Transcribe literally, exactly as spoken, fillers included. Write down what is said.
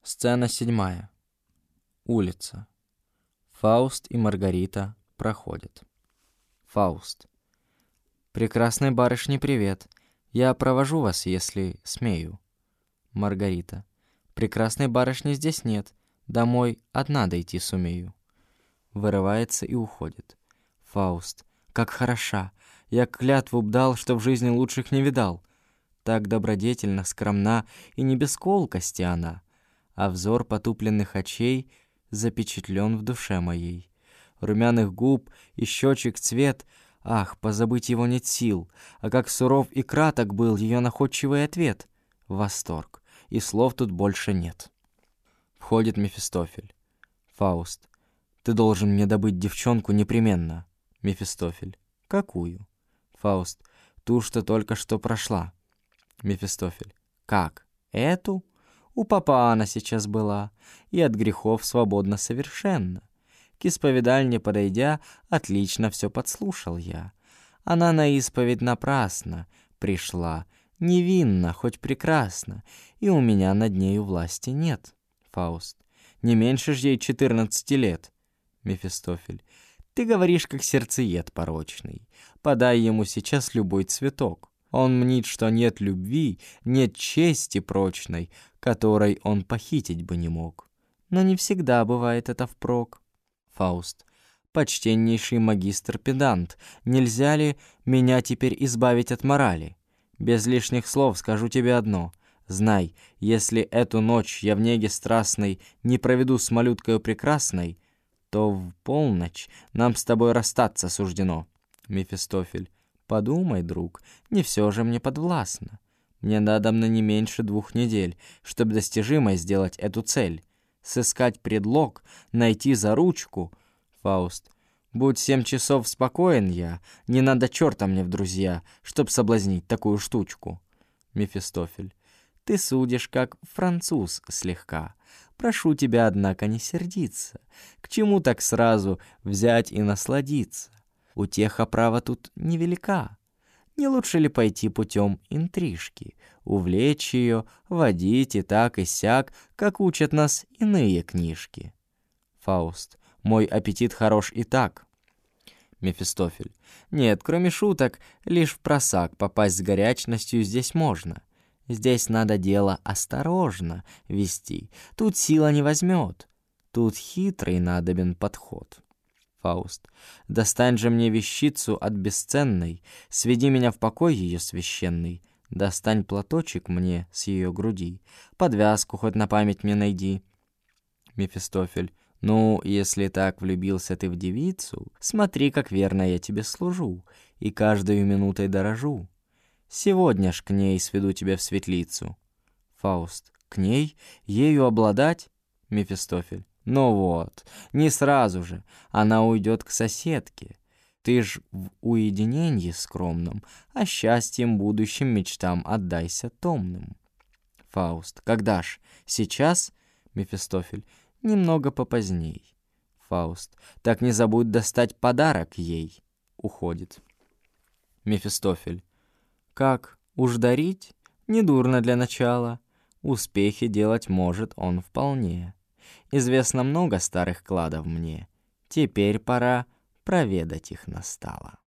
Сцена седьмая. Улица. Фауст и Маргарита проходят. Фауст. Прекрасной барышне привет. Я провожу вас, если смею. Маргарита. Прекрасной барышни здесь нет. Домой одна дойти сумею. Вырывается и уходит. Фауст. Как хороша. Я клятву б дал, что в жизни лучших не видал. Так добродетельно, скромна, и не без колкости она, а взор потупленных очей запечатлен в душе моей. Румяных губ и щечек цвет, ах, позабыть его нет сил, а как суров и краток был ее находчивый ответ. Восторг, и слов тут больше нет. Входит Мефистофель. Фауст. Ты должен мне добыть девчонку непременно. Мефистофель. Какую? Фауст. Ту, что только что прошла. Мефистофель. Как? Эту? У папа она сейчас была, и от грехов свободна совершенно. К исповедальне подойдя, отлично все подслушал я. Она на исповедь напрасно пришла, невинна, хоть прекрасна, и у меня над нею власти нет. Фауст. Не меньше ж ей четырнадцати лет. Мефистофель. Ты говоришь, как сердцеед порочный. Подай ему сейчас любой цветок. Он мнит, что нет любви, нет чести прочной, которой он похитить бы не мог. Но не всегда бывает это впрок. Фауст. Почтеннейший магистр-педант, нельзя ли меня теперь избавить от морали? Без лишних слов скажу тебе одно. Знай, если эту ночь я в неге страстной не проведу с малюткою прекрасной, то в полночь нам с тобой расстаться суждено. Мефистофель. Подумай, друг, не все же мне подвластно. Мне надобно не меньше двух недель, чтобы достижимой сделать эту цель. Сыскать предлог, найти за ручку. Фауст. Будь семь часов спокоен я, не надо черта мне в друзья, чтоб соблазнить такую штучку. Мефистофель. Ты судишь, как француз слегка. Прошу тебя, однако, не сердиться. К чему так сразу взять и насладиться? Утеха права тут невелика. Не лучше ли пойти путем интрижки, увлечь ее, водить и так и сяк, как учат нас иные книжки? Фауст. Мой аппетит хорош и так. Мефистофель. Нет, кроме шуток, лишь в просак попасть с горячностью здесь можно. Здесь надо дело осторожно вести, тут сила не возьмет, тут хитрый надобен подход. Фауст. Достань же мне вещицу от бесценной, сведи меня в покой ее священный, достань платочек мне с ее груди, подвязку хоть на память мне найди. Мефистофель. Ну, если так влюбился ты в девицу, смотри, как верно я тебе служу и каждую минутой дорожу. Сегодня ж к ней сведу тебя в светлицу. Фауст. К ней? Ею обладать? Мефистофель. Ну вот, не сразу же, она уйдет к соседке. Ты ж в уединении скромном, а счастьем будущим мечтам отдайся томным. Фауст. Когда ж? Сейчас? Мефистофель. Немного попоздней. Фауст. Так не забудь достать подарок ей. Уходит. Мефистофель. Как, уж дарить? Недурно для начала. Успехи делать может он вполне. Известно много старых кладов мне. Теперь пора проведать их настало.